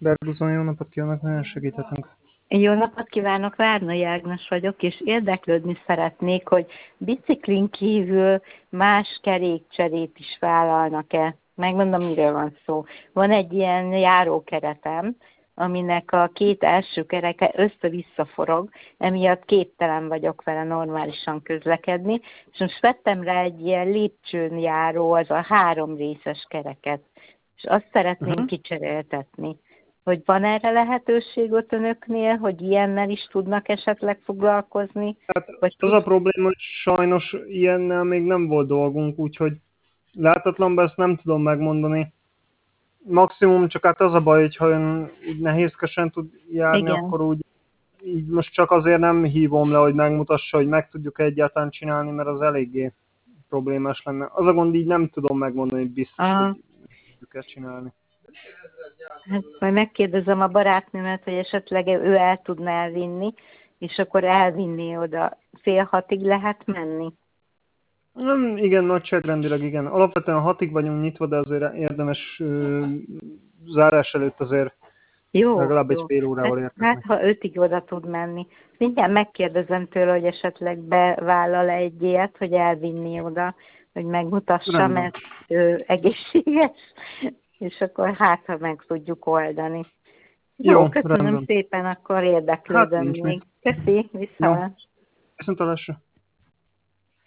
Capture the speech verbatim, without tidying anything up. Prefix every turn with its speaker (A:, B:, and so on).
A: Berguzon, jó napot kívánok, nagyon segíthetünk.
B: Jó napot kívánok, Várnai Ágnes vagyok, és érdeklődni szeretnék, hogy biciklin kívül más kerékcserét is vállalnak-e. Megmondom, miről van szó. Van egy ilyen járókeretem, aminek a két első kereke össze-vissza forog, emiatt képtelen vagyok vele normálisan közlekedni, és most vettem rá egy ilyen lépcsőn járó, az a három részes kereket, és azt szeretném uh-huh. kicseréltetni. Hogy van erre lehetőség ott önöknél, hogy ilyennel is tudnak esetleg foglalkozni?
A: Hát
B: vagy
A: az
B: tud...
A: a probléma, hogy sajnos ilyennel még nem volt dolgunk, úgyhogy látatlanban ezt nem tudom megmondani. Maximum csak hát az a baj, hogy ha ön így nehézkesen tud járni,
B: Igen.
A: akkor úgy így most csak azért nem hívom le, hogy megmutassa, hogy meg tudjuk egyáltalán csinálni, mert az eléggé problémás lenne. Az a gond, így nem tudom megmondani, hogy biztos,
B: Aha.
A: hogy tudjuk-e csinálni.
B: Hát majd megkérdezem a barátnőmet, hogy esetleg ő el tudná elvinni, és akkor elvinni oda. Fél hatig lehet menni?
A: Nem, igen, nagyságrendileg igen. Alapvetően hatig vagyunk nyitva, de azért érdemes ö, zárás előtt azért
B: Jó,
A: legalább
B: jó.
A: egy fél órával érkezni.
B: Hát, ha ötig oda tud menni. Mindjárt megkérdezem tőle, hogy esetleg bevállal egy ilyet, hogy elvinni oda, hogy megmutassa,
A: Rendben.
B: mert ő egészséges, és akkor hát, ha meg tudjuk oldani. Jó,
A: Jó,
B: köszönöm
A: rendben.
B: szépen, akkor érdeklődöm
A: Hát nincs
B: még.
A: mit.
B: Köszi, vissza.
A: Viszontlátásra.